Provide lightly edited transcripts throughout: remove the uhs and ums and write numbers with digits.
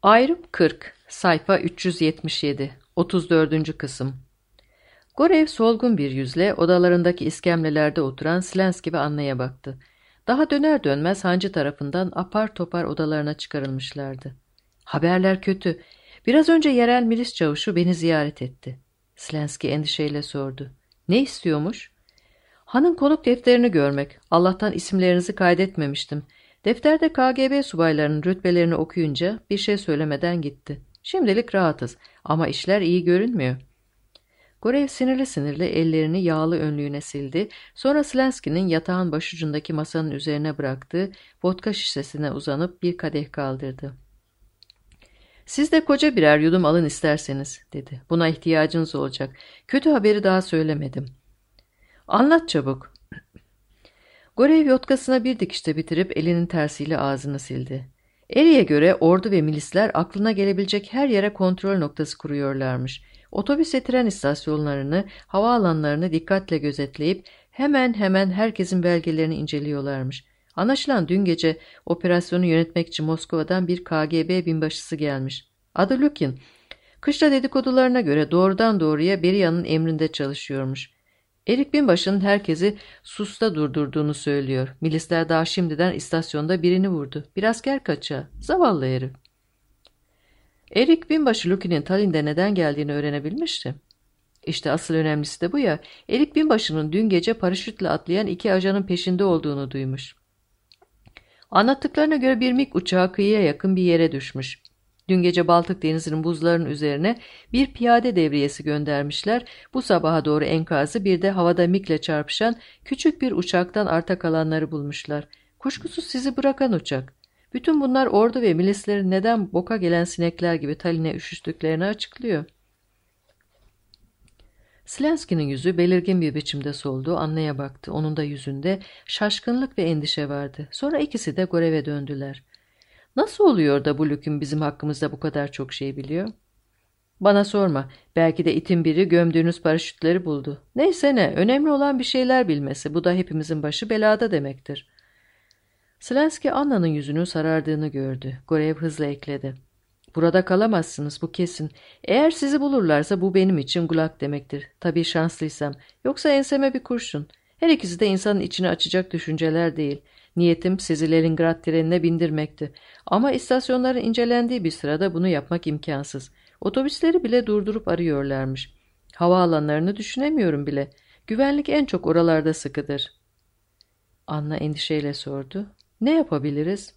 Ayrım 40, sayfa 377, 34. kısım. Gorev solgun bir yüzle odalarındaki iskemlelerde oturan Slenski ve Anna'ya baktı. Daha döner dönmez hancı tarafından apar topar odalarına çıkarılmışlardı. Haberler kötü. Biraz önce yerel milis çavuşu beni ziyaret etti. Slenski endişeyle sordu. Ne istiyormuş? Hanın konuk defterini görmek. Allah'tan isimlerinizi kaydetmemiştim. Defterde KGB subaylarının rütbelerini okuyunca bir şey söylemeden gitti. Şimdilik rahatız ama işler iyi görünmüyor. Gorev sinirli sinirli ellerini yağlı önlüğüne sildi. Sonra Slenski'nin yatağın başucundaki masanın üzerine bıraktığı vodka şişesine uzanıp bir kadeh kaldırdı. Siz de koca birer yudum alın isterseniz, dedi. Buna ihtiyacınız olacak. Kötü haberi daha söylemedim. Anlat çabuk. Gorev yotkasına bir dikişte bitirip elinin tersiyle ağzını sildi. Eri'ye göre ordu ve milisler aklına gelebilecek her yere kontrol noktası kuruyorlarmış. Otobüs ve tren istasyonlarını, havaalanlarını dikkatle gözetleyip hemen herkesin belgelerini inceliyorlarmış. Anlaşılan dün gece operasyonu yönetmek için Moskova'dan bir KGB binbaşısı gelmiş. Adı Lukin. Kışla dedikodularına göre doğrudan doğruya Beriya'nın emrinde çalışıyormuş. Erik binbaşının herkesi susta durdurduğunu söylüyor. Milisler daha şimdiden istasyonda birini vurdu. Bir asker kaçağı. Zavallı herif. Erik binbaşı Lukin'in Tallinn'de neden geldiğini öğrenebilmişti. İşte asıl önemlisi de bu ya. Erik binbaşının dün gece paraşütle atlayan 2 ajanın peşinde olduğunu duymuş. Anlattıklarına göre bir MiG uçağı kıyıya yakın bir yere düşmüş. Dün gece Baltık Denizi'nin buzlarının üzerine bir piyade devriyesi göndermişler. Bu sabaha doğru enkazı bir de havada MiG'le çarpışan küçük bir uçaktan arta kalanları bulmuşlar. Kuşkusuz sizi bırakan uçak. Bütün bunlar ordu ve milislerin neden boka gelen sinekler gibi Tallinn'e üşüştüklerini açıklıyor. Slenski'nin yüzü belirgin bir biçimde soldu. Anna'ya baktı. Onun da yüzünde şaşkınlık ve endişe vardı. Sonra ikisi de Gorev'e döndüler. Nasıl oluyor da bu Lukin bizim hakkımızda bu kadar çok şey biliyor? Bana sorma. Belki de itin biri gömdüğünüz paraşütleri buldu. Neyse ne, önemli olan bir şeyler bilmesi. Bu da hepimizin başı belada demektir. Slenski Anna'nın yüzünün sarardığını gördü. Gorev hızla ekledi. Burada kalamazsınız, bu kesin. Eğer sizi bulurlarsa bu benim için gulag demektir. Tabii şanslıysam. Yoksa enseme bir kurşun. Her ikisi de insanın içini açacak düşünceler değil. Niyetim sizi Leningrad trenine bindirmekti. Ama istasyonların incelendiği bir sırada bunu yapmak imkansız. Otobüsleri bile durdurup arıyorlarmış. Havaalanlarını düşünemiyorum bile. Güvenlik en çok oralarda sıkıdır. Anna endişeyle sordu. Ne yapabiliriz?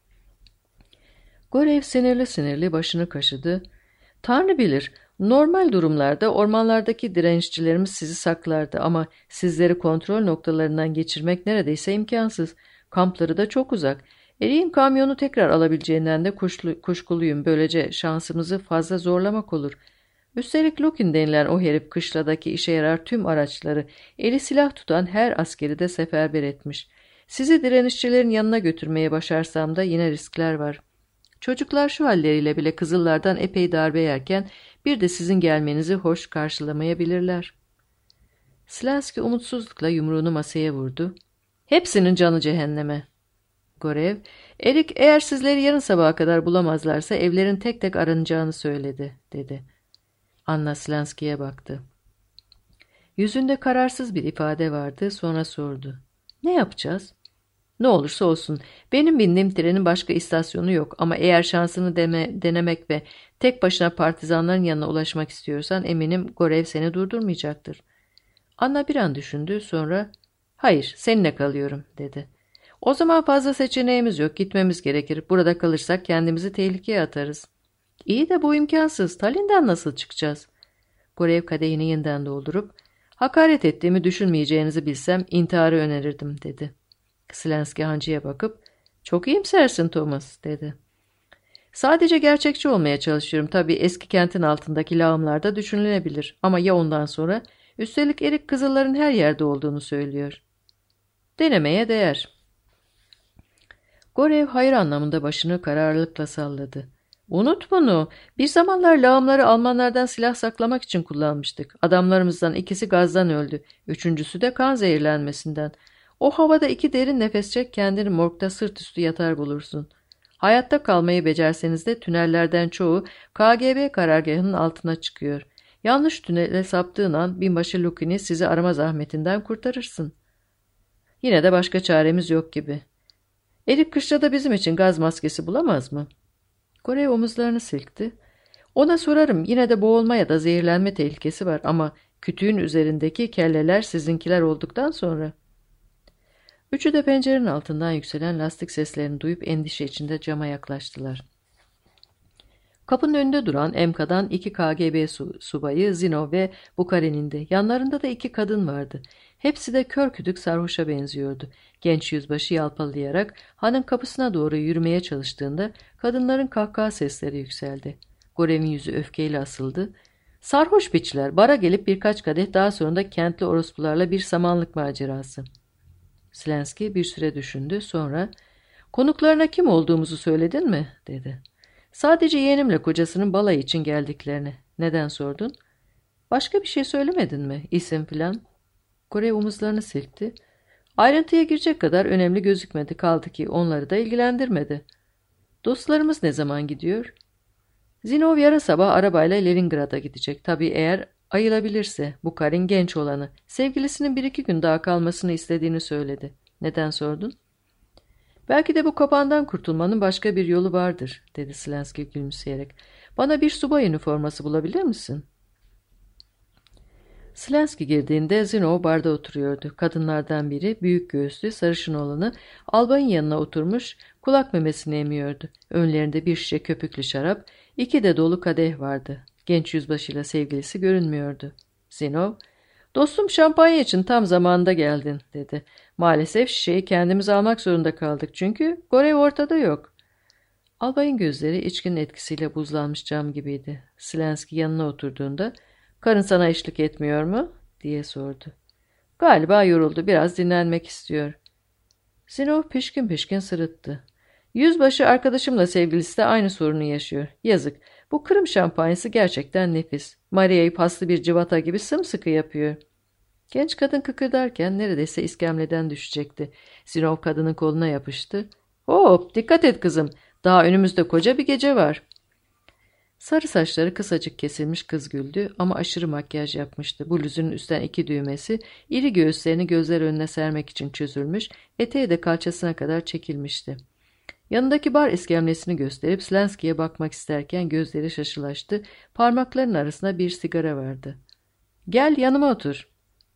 Gorev sinirli sinirli başını kaşıdı. Tanrı bilir, normal durumlarda ormanlardaki direnişçilerimiz sizi saklardı ama sizleri kontrol noktalarından geçirmek neredeyse imkansız. Kampları da çok uzak. Erik'in kamyonu tekrar alabileceğinden de kuşkuluyum. Böylece şansımızı fazla zorlamak olur. Üstelik Lukin denilen o herif kışladaki işe yarar tüm araçları, eli silah tutan her askeri de seferber etmiş. Sizi direnişçilerin yanına götürmeye başarsam da yine riskler var. Çocuklar şu halleriyle bile Kızıllardan epey darbe yerken bir de sizin gelmenizi hoş karşılamayabilirler. Slenski umutsuzlukla yumruğunu masaya vurdu. Hepsinin canı cehenneme. Gorev, Erik eğer sizleri yarın sabaha kadar bulamazlarsa evlerin tek tek aranacağını söyledi, dedi. Anna Slenski'ye baktı. Yüzünde kararsız bir ifade vardı, sonra sordu. Ne yapacağız? Ne olursa olsun. Benim bindiğim trenin başka istasyonu yok ama eğer şansını denemek ve tek başına partizanların yanına ulaşmak istiyorsan eminim Gorev seni durdurmayacaktır. Anna bir an düşündü, sonra hayır seninle kalıyorum, dedi. O zaman fazla seçeneğimiz yok, gitmemiz gerekir. Burada kalırsak kendimizi tehlikeye atarız. İyi de bu imkansız. Tallinn'den nasıl çıkacağız? Gorev kadehini yeniden doldurup hakaret ettiğimi düşünmeyeceğinizi bilsem intiharı önerirdim, dedi. Slenski hancıya bakıp çok iyimsersin Thomas, dedi. Sadece gerçekçi olmaya çalışıyorum. Tabii eski kentin altındaki lağımlarda düşünülebilir. Ama ya ondan sonra? Üstelik Erik Kızılların her yerde olduğunu söylüyor. Denemeye değer. Gorev hayır anlamında başını kararlılıkla salladı. Unut bunu. Bir zamanlar lağımları Almanlardan silah saklamak için kullanmıştık. Adamlarımızdan ikisi gazdan öldü. Üçüncüsü de kan zehirlenmesinden. O havada 2 derin nefes çek, kendini morgda sırt üstü yatar bulursun. Hayatta kalmayı becerseniz de tünellerden çoğu KGB karargahının altına çıkıyor. Yanlış tünele saptığın an binbaşı Lukini sizi arama zahmetinden kurtarırsın. Yine de başka çaremiz yok gibi. Erik kışlada bizim için gaz maskesi bulamaz mı? Gorev omuzlarını silkti. Ona sorarım, yine de boğulma ya da zehirlenme tehlikesi var ama kütüğün üzerindeki kelleler sizinkiler olduktan sonra. Üçü de pencerenin altından yükselen lastik seslerini duyup endişe içinde cama yaklaştılar. Kapının önünde duran Emka'dan 2 KGB subayı Zinov ve Bukharin'indi. Yanlarında da 2 kadın vardı. Hepsi de kör kütük sarhoşa benziyordu. Genç yüzbaşı yalpalayarak hanın kapısına doğru yürümeye çalıştığında kadınların kahkaha sesleri yükseldi. Gorev'in yüzü öfkeyle asıldı. Sarhoş piçler, bara gelip birkaç kadeh, daha sonra da kentli orospularla bir samanlık macerası. Slenski bir süre düşündü, sonra "Konuklarına kim olduğumuzu söyledin mi?" dedi. "Sadece yeğenimle kocasının balayı için geldiklerini." "Neden sordun?" "Başka bir şey söylemedin mi? İsim filan?" Gorev omuzlarını silkti. "Ayrıntıya girecek kadar önemli gözükmedi, kaldı ki onları da ilgilendirmedi." "Dostlarımız ne zaman gidiyor?" "Zinov yarın sabah arabayla Leningrad'a gidecek. Tabii eğer ayılabilirse." Bukharin genç olanı. "Sevgilisinin 1-2 gün daha kalmasını istediğini söyledi." "Neden sordun?" "Belki de bu kapandan kurtulmanın başka bir yolu vardır," dedi Slenski gülümseyerek. "Bana bir subay üniforması bulabilir misin?" Slenski girdiğinde Zinov barda oturuyordu. Kadınlardan biri, büyük göğüslü, sarışın olanı, albayın yanına oturmuş, kulak memesini emiyordu. Önlerinde bir şişe köpüklü şarap, 2 de dolu kadeh vardı. Genç yüzbaşıyla sevgilisi görünmüyordu. Zinov, "Dostum, şampanya için tam zamanında geldin," dedi. "Maalesef şişeyi kendimiz almak zorunda kaldık çünkü Gorev ortada yok." Albayın gözleri içkinin etkisiyle buzlanmış cam gibiydi. Slenski yanına oturduğunda, "Karın sana eşlik etmiyor mu?" diye sordu. "Galiba yoruldu, biraz dinlenmek istiyor." Zinov pişkin pişkin sırıttı. "Yüzbaşı arkadaşımla sevgilisi de aynı sorunu yaşıyor. Yazık, bu Kırım şampanyası gerçekten nefis. Maria'yı paslı bir cıvata gibi sımsıkı yapıyor." Genç kadın kıkırdarken neredeyse iskemleden düşecekti. Zinov kadının koluna yapıştı. "Hop, dikkat et kızım. Daha önümüzde koca bir gece var." Sarı saçları kısacık kesilmiş kız güldü ama aşırı makyaj yapmıştı. Bluzunun üstten 2 düğmesi, iri göğüslerini gözler önüne sermek için çözülmüş, eteği de kalçasına kadar çekilmişti. Yanındaki bar iskemlesini gösterip Slenski'ye bakmak isterken gözleri şaşılaştı. Parmaklarının arasında bir sigara vardı. "Gel yanıma otur."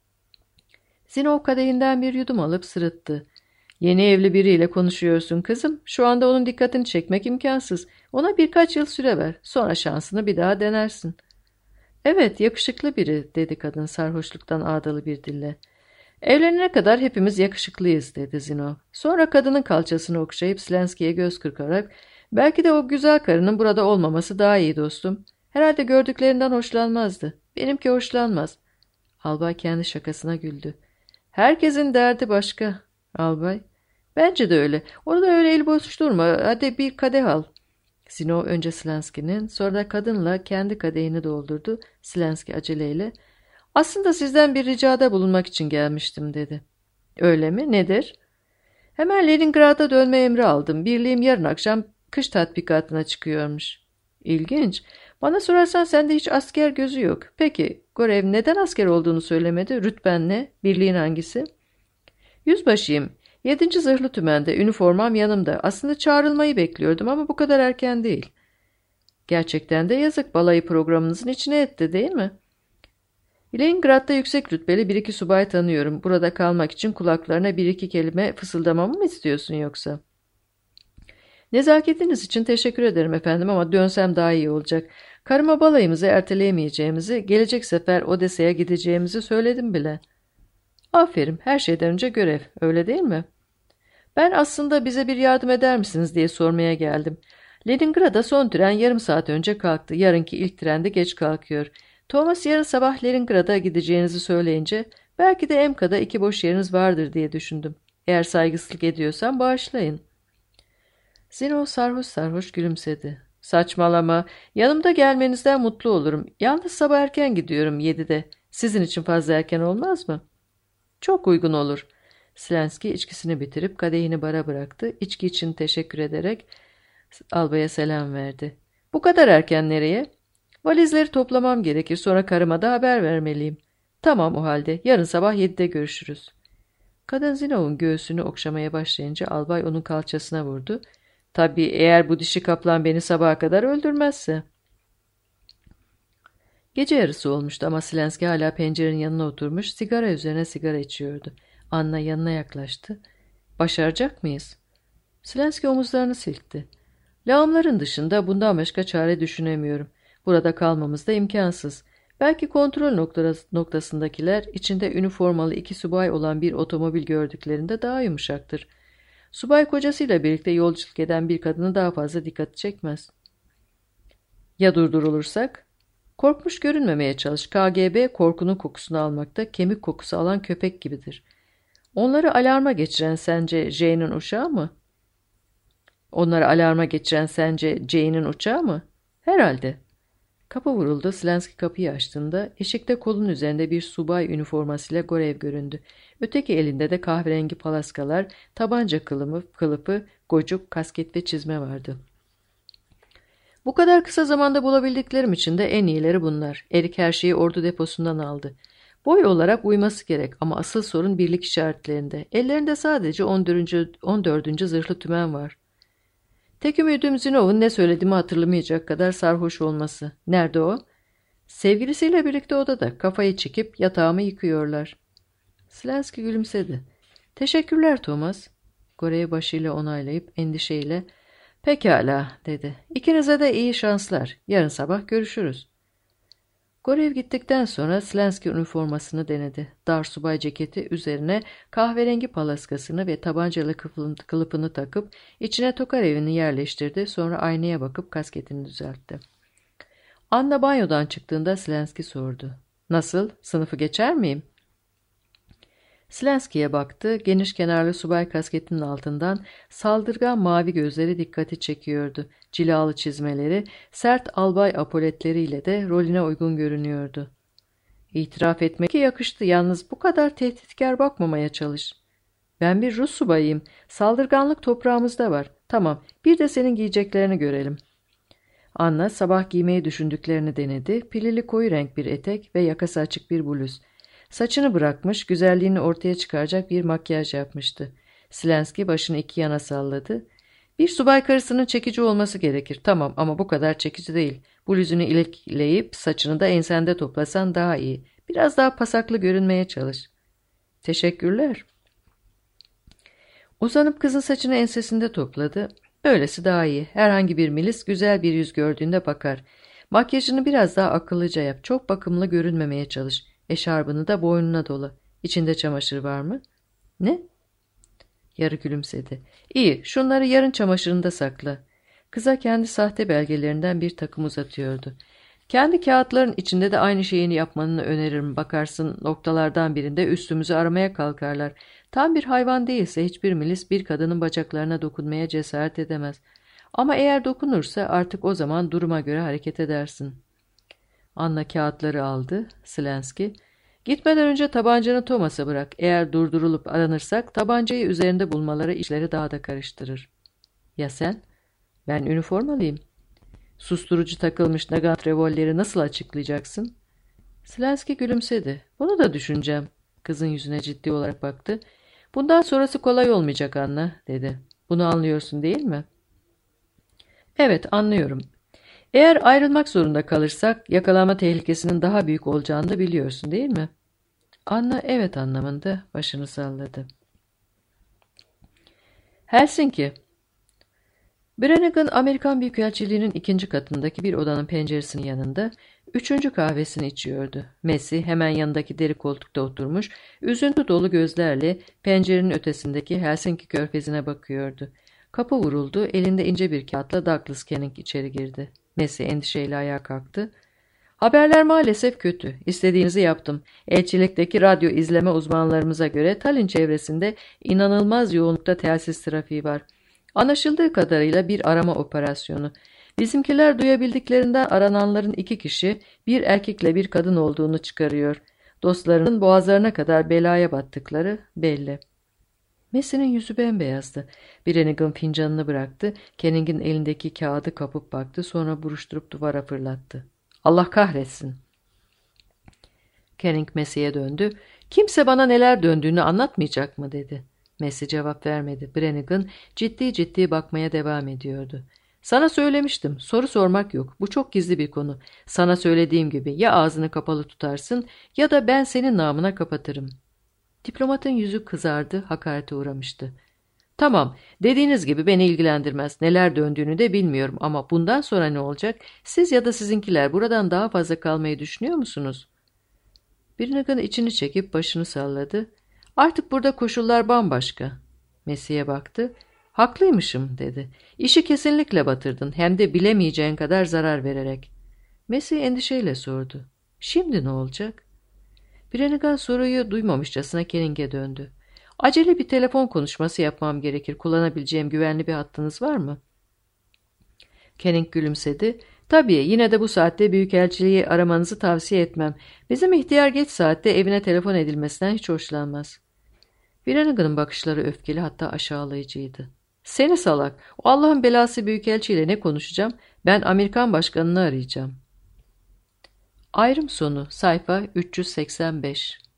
Zinov kadehinden bir yudum alıp sırıttı. "Yeni evli biriyle konuşuyorsun kızım. Şu anda onun dikkatini çekmek imkansız. Ona birkaç yıl süre ver. Sonra şansını bir daha denersin." "Evet, yakışıklı biri," dedi kadın sarhoşluktan ağdalı bir dille. "Evlenene kadar hepimiz yakışıklıyız," dedi Zinov. Sonra kadının kalçasını okşayıp Slenski'ye göz kırparak, "Belki de o güzel karının burada olmaması daha iyi dostum. Herhalde gördüklerinden hoşlanmazdı. Benimki hoşlanmaz." Albay kendi şakasına güldü. "Herkesin derdi başka." Albay, "Bence de öyle. Orada öyle el boş durma. Hadi bir kadeh al." Zinov önce Slenski'nin, sonra da kadınla kendi kadehini doldurdu. Slenski aceleyle, "Aslında sizden bir ricada bulunmak için gelmiştim," dedi. "Öyle mi? Nedir?" "Hemen Leningrad'a dönme emri aldım. Birliğim yarın akşam kış tatbikatına çıkıyormuş." "İlginç. Bana sorarsan sende hiç asker gözü yok. Peki, Gorev neden asker olduğunu söylemedi? Rütben ne? Birliğin hangisi?" "Yüzbaşıyım. 7. Zırhlı Tümen'de, üniformam yanımda. Aslında çağrılmayı bekliyordum ama bu kadar erken değil." "Gerçekten de yazık, balayı programınızın içine etti, değil mi?" "Leningrad'da yüksek rütbeli 1-2 subay tanıyorum. Burada kalmak için kulaklarına 1-2 kelime fısıldamamı mı istiyorsun yoksa?" "Nezaketiniz için teşekkür ederim efendim ama dönsem daha iyi olacak. Karıma balayımızı erteleyemeyeceğimizi, gelecek sefer Odessa'ya gideceğimizi söyledim bile." "Aferin, her şeyden önce görev, öyle değil mi?" "Ben aslında bize bir yardım eder misiniz diye sormaya geldim. Leningrad'a son tren yarım saat önce kalktı. Yarınki ilk trende geç kalkıyor. Thomas yarın sabah Leningrad'a gideceğinizi söyleyince belki de Emka'da 2 boş yeriniz vardır diye düşündüm. Eğer saygısızlık ediyorsam bağışlayın." Zinov sarhoş sarhoş gülümsedi. "Saçmalama. Yanımda gelmenizden mutlu olurum. Yalnız sabah erken gidiyorum 7'de. Sizin için fazla erken olmaz mı?" "Çok uygun olur." Slenski içkisini bitirip kadehini bara bıraktı. İçki için teşekkür ederek, Albaya selam verdi. Bu kadar erken nereye? Valizleri toplamam gerekir, sonra karıma da haber vermeliyim. Tamam o halde, yarın sabah 7'de görüşürüz. Kadın Zinov'un göğsünü okşamaya başlayınca albay onun kalçasına vurdu. Tabii eğer bu dişi kaplan beni sabaha kadar öldürmezse. Gece yarısı olmuştu ama Silenski hala pencerenin yanına oturmuş, sigara üzerine sigara içiyordu. Anna yanına yaklaştı. Başaracak mıyız? Silenski omuzlarını silkti. Lağımların dışında bundan başka çare düşünemiyorum. Burada kalmamız da imkansız. Belki kontrol noktasındakiler içinde üniformalı 2 subay olan bir otomobil gördüklerinde daha yumuşaktır. Subay kocasıyla birlikte yolculuk eden bir kadını daha fazla dikkat çekmez. Ya durdurulursak? Korkmuş görünmemeye çalış. KGB korkunun kokusunu almakta, kemik kokusu alan köpek gibidir. Onları alarma geçiren sence Jane'in uşağı mı? Onları alarma geçiren sence Jane'in uçağı mı? Herhalde. Kapı vuruldu. Silenski kapıyı açtığında eşikte kolun üzerinde bir subay üniformasıyla Gorev göründü. Öteki elinde de kahverengi palaskalar, tabanca kılıfı, gocuk, kasket ve çizme vardı. Bu kadar kısa zamanda bulabildiklerim için de en iyileri bunlar. Erik her şeyi ordu deposundan aldı. Boy olarak uyması gerek ama asıl sorun birlik işaretlerinde. Ellerinde sadece 14. zırhlı tümen var. Tek ümidim Zinov'un ne söylediğimi hatırlamayacak kadar sarhoş olması. Nerede o? Sevgilisiyle birlikte odada kafayı çekip yatağımı yıkıyorlar. Silenski gülümsedi. Teşekkürler Thomas. Gore'yi başıyla onaylayıp endişeyle pekala dedi. İkinize de iyi şanslar. Yarın sabah görüşürüz. Gorev gittikten sonra Silenski üniformasını denedi. Dar subay ceketi üzerine kahverengi palaskasını ve tabancalı kılıfını takıp içine Tokarev'ini yerleştirdi. Sonra aynaya bakıp kasketini düzeltti. Anna banyodan çıktığında Silenski sordu. Nasıl? Sınıfı geçer miyim? Silenski'ye baktı. Geniş kenarlı subay kasketinin altından saldırgan mavi gözleri dikkati çekiyordu. Cilalı çizmeleri, sert albay apoletleriyle de rolüne uygun görünüyordu. İtiraf etmek ki yakıştı. Yalnız bu kadar tehditkar bakmamaya çalış. Ben bir Rus subayıyım. Saldırganlık toprağımızda var. Tamam, bir de senin giyeceklerini görelim. Anna sabah giymeyi düşündüklerini denedi. Pilili koyu renk bir etek ve yakası açık bir bluz. Saçını bırakmış, güzelliğini ortaya çıkaracak bir makyaj yapmıştı. Silenski başını iki yana salladı. Bir subay karısının çekici olması gerekir. Tamam ama bu kadar çekici değil. Bluzunu ilekleyip saçını da ensende toplasan daha iyi. Biraz daha pasaklı görünmeye çalış. Teşekkürler. Uzanıp kızın saçını ensesinde topladı. Böylesi daha iyi. Herhangi bir milis güzel bir yüz gördüğünde bakar. Makyajını biraz daha akıllıca yap. Çok bakımlı görünmemeye çalış. Eşarbını da boynuna dola. İçinde çamaşır var mı? Ne? Yarı gülümsedi. İyi, şunları yarın çamaşırında sakla. Kıza kendi sahte belgelerinden bir takım uzatıyordu. Kendi kağıtların içinde de aynı şeyini yapmanı öneririm. Bakarsın noktalardan birinde üstümüzü aramaya kalkarlar. Tam bir hayvan değilse hiçbir milis bir kadının bacaklarına dokunmaya cesaret edemez. Ama eğer dokunursa artık o zaman duruma göre hareket edersin. Anna kağıtları aldı. Silenski, gitmeden önce tabancanı Thomas'a bırak. Eğer durdurulup aranırsak tabancayı üzerinde bulmaları işleri daha da karıştırır. Ya sen? Ben üniformalıyım. Susturucu takılmış nagant revolveri nasıl açıklayacaksın? Silenski gülümsedi. Bunu da düşüneceğim. Kızın yüzüne ciddi olarak baktı. Bundan sonrası kolay olmayacak Anna, dedi. Bunu anlıyorsun değil mi? Evet, anlıyorum. Eğer ayrılmak zorunda kalırsak yakalanma tehlikesinin daha büyük olacağını da biliyorsun değil mi? Anna evet anlamında başını salladı. Helsinki. Brannigan Amerikan Büyükelçiliği'nin 2. katındaki bir odanın penceresinin yanında 3. kahvesini içiyordu. Messi hemen yanındaki deri koltukta oturmuş, üzüntü dolu gözlerle pencerenin ötesindeki Helsinki körfezine bakıyordu. Kapı vuruldu, elinde ince bir kağıtla Douglas Canning içeri girdi. Messi endişeyle ayağa kalktı. Haberler maalesef kötü. İstediğinizi yaptım. Elçilikteki radyo izleme uzmanlarımıza göre Tallinn çevresinde inanılmaz yoğunlukta telsiz trafiği var. Anlaşıldığı kadarıyla bir arama operasyonu. Bizimkiler duyabildiklerinden arananların 2 kişi, bir erkekle bir kadın olduğunu çıkarıyor. Dostlarının boğazlarına kadar belaya battıkları belli. Massey'nin yüzü bembeyazdı. Brannigan fincanını bıraktı. Kenning'in elindeki kağıdı kapıp baktı. Sonra buruşturup duvara fırlattı. Allah kahretsin. Kenning Massey'e döndü. Kimse bana neler döndüğünü anlatmayacak mı dedi. Massey cevap vermedi. Brannigan ciddi ciddi bakmaya devam ediyordu. Sana söylemiştim. Soru sormak yok. Bu çok gizli bir konu. Sana söylediğim gibi ya ağzını kapalı tutarsın ya da ben senin namına kapatırım. Diplomatın yüzü kızardı, hakarete uğramıştı. Tamam, dediğiniz gibi beni ilgilendirmez. Neler döndüğünü de bilmiyorum ama bundan sonra ne olacak? Siz ya da sizinkiler buradan daha fazla kalmayı düşünüyor musunuz? Brannigan içini çekip başını salladı. Artık burada koşullar bambaşka. Massey'e baktı. Haklıymışım dedi. İşi kesinlikle batırdın hem de bilemeyeceğin kadar zarar vererek. Massey endişeyle sordu. Şimdi ne olacak? Brannigan soruyu duymamışçasına Kenning'e döndü. Acele bir telefon konuşması yapmam gerekir. Kullanabileceğim güvenli bir hattınız var mı? Kenning gülümsedi. Tabii, yine de bu saatte büyükelçiliği aramanızı tavsiye etmem. Bizim ihtiyar geç saatte evine telefon edilmesinden hiç hoşlanmaz. Brannigan'ın bakışları öfkeli, hatta aşağılayıcıydı. Seni salak, o Allah'ın belası büyükelçiyle ne konuşacağım? Ben Amerikan başkanını arayacağım. Ayrım sonu, sayfa 385.